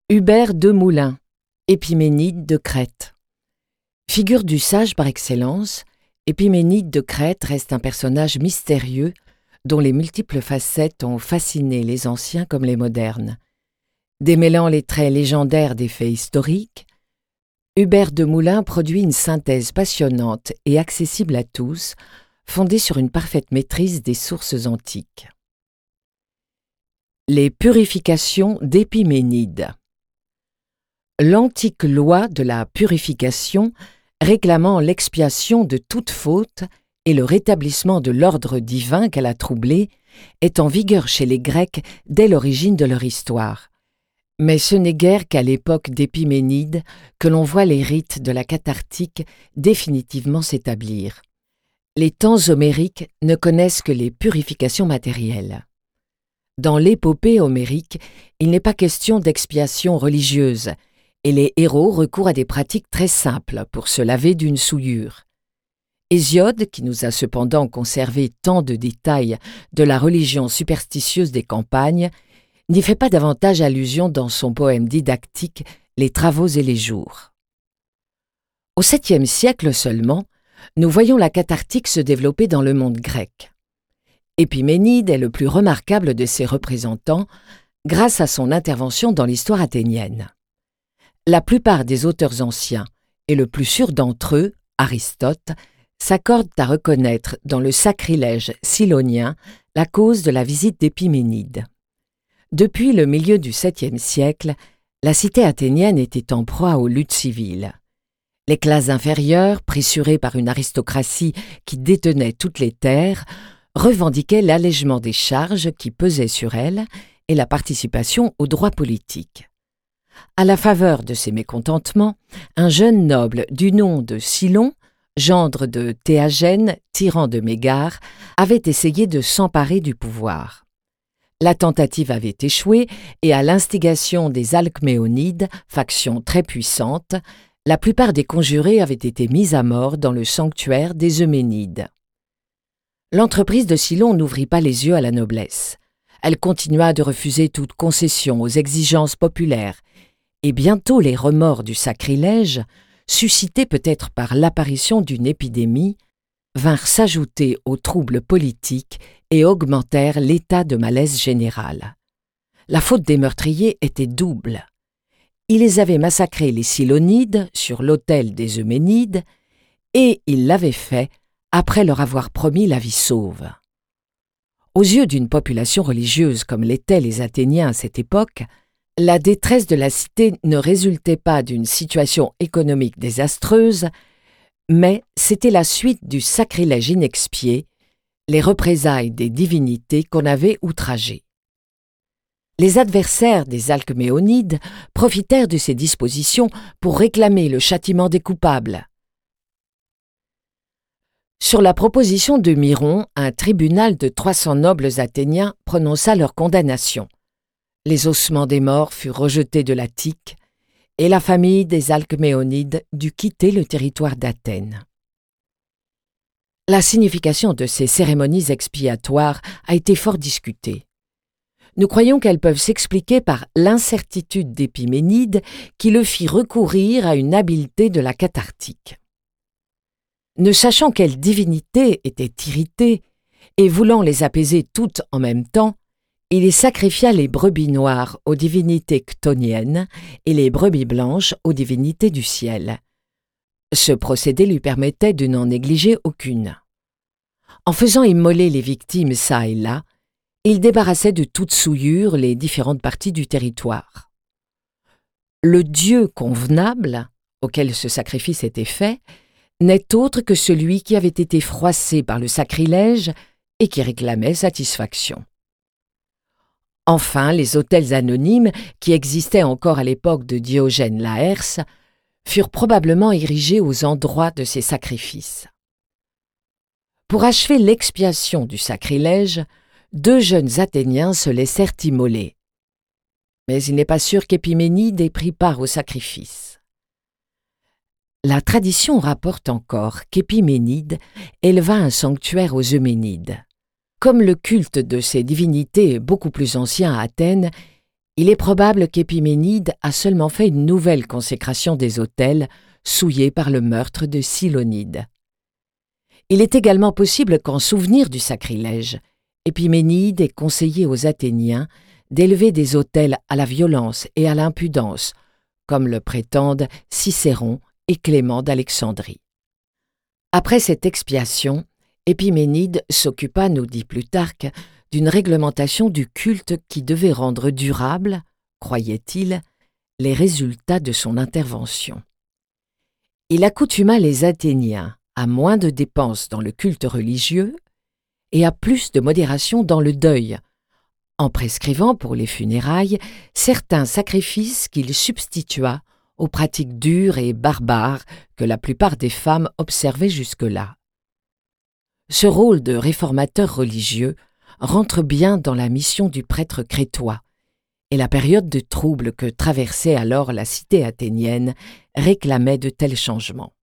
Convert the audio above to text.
Hubert de Moulins, Épiménide de Crète. Figure du sage par excellence, Épiménide de Crète reste un personnage mystérieux dont les multiples facettes ont fasciné les anciens comme les modernes. Démêlant les traits légendaires des faits historiques, Hubert de Moulins produit une synthèse passionnante et accessible à tous, fondée sur une parfaite maîtrise des sources antiques. Les purifications d'Épiménide. L'antique loi de la purification, réclamant l'expiation de toute faute et le rétablissement de l'ordre divin qu'elle a troublé, est en vigueur chez les Grecs dès l'origine de leur histoire. Mais ce n'est guère qu'à l'époque d'Épiménide que l'on voit les rites de la cathartique définitivement s'établir. Les temps homériques ne connaissent que les purifications matérielles. Dans l'épopée homérique, il n'est pas question d'expiation religieuse, et les héros recourent à des pratiques très simples pour se laver d'une souillure. Hésiode, qui nous a cependant conservé tant de détails de la religion superstitieuse des campagnes, n'y fait pas davantage allusion dans son poème didactique « Les travaux et les jours ». Au 7e siècle seulement, nous voyons la cathartique se développer dans le monde grec. Épiménide est le plus remarquable de ses représentants grâce à son intervention dans l'histoire athénienne. La plupart des auteurs anciens, et le plus sûr d'entre eux, Aristote, s'accordent à reconnaître dans le sacrilège silonien la cause de la visite d'Épiménide. Depuis le milieu du 7e siècle, la cité athénienne était en proie aux luttes civiles. Les classes inférieures, pressurées par une aristocratie qui détenait toutes les terres, revendiquaient l'allègement des charges qui pesaient sur elles et la participation aux droits politiques. À la faveur de ces mécontentements, un jeune noble du nom de Cylon, gendre de Théagène, tyran de Mégare, avait essayé de s'emparer du pouvoir. La tentative avait échoué et à l'instigation des Alcméonides, faction très puissante, la plupart des conjurés avaient été mis à mort dans le sanctuaire des Euménides. L'entreprise de Cylon n'ouvrit pas les yeux à la noblesse. Elle continua de refuser toute concession aux exigences populaires, et bientôt les remords du sacrilège, suscités peut-être par l'apparition d'une épidémie, vinrent s'ajouter aux troubles politiques et augmentèrent l'état de malaise général. La faute des meurtriers était double. Ils avaient massacré les Cylonides sur l'autel des Euménides, et ils l'avaient fait après leur avoir promis la vie sauve. Aux yeux d'une population religieuse comme l'étaient les Athéniens à cette époque, la détresse de la cité ne résultait pas d'une situation économique désastreuse, mais c'était la suite du sacrilège inexpié, les représailles des divinités qu'on avait outragées. Les adversaires des Alcméonides profitèrent de ces dispositions pour réclamer le châtiment des coupables. Sur la proposition de Myron, un tribunal de 300 nobles athéniens prononça leur condamnation. Les ossements des morts furent rejetés de l'Attique et la famille des Alcméonides dut quitter le territoire d'Athènes. La signification de ces cérémonies expiatoires a été fort discutée. Nous croyons qu'elles peuvent s'expliquer par l'incertitude d'Épiménide qui le fit recourir à une habileté de la cathartique. Ne sachant quelle divinité était irritée et voulant les apaiser toutes en même temps, il y sacrifia les brebis noires aux divinités chtoniennes et les brebis blanches aux divinités du ciel. Ce procédé lui permettait de n'en négliger aucune. En faisant immoler les victimes çà et là, il débarrassait de toute souillure les différentes parties du territoire. Le Dieu convenable, auquel ce sacrifice était fait, n'est autre que celui qui avait été froissé par le sacrilège et qui réclamait satisfaction. Enfin, les autels anonymes, qui existaient encore à l'époque de Diogène Laërce, furent probablement érigés aux endroits de ces sacrifices. Pour achever l'expiation du sacrilège, 2 jeunes Athéniens se laissèrent immoler. Mais il n'est pas sûr qu'Épiménide ait pris part au sacrifice. La tradition rapporte encore qu'Épiménide éleva un sanctuaire aux Euménides. Comme le culte de ces divinités est beaucoup plus ancien à Athènes, Il est probable qu'Épiménide a seulement fait une nouvelle consécration des autels souillés par le meurtre de Silonide. Il est également possible qu'en souvenir du sacrilège, Épiménide ait conseillé aux Athéniens d'élever des autels à la violence et à l'impudence, comme le prétendent Cicéron et Clément d'Alexandrie. Après cette expiation, Épiménide s'occupa, nous dit Plutarque, d'une réglementation du culte qui devait rendre durables, croyait-il, les résultats de son intervention. Il accoutuma les Athéniens à moins de dépenses dans le culte religieux et à plus de modération dans le deuil, en prescrivant pour les funérailles certains sacrifices qu'il substitua aux pratiques dures et barbares que la plupart des femmes observaient jusque-là. Ce rôle de réformateur religieux rentre bien dans la mission du prêtre crétois, et la période de trouble que traversait alors la cité athénienne réclamait de tels changements.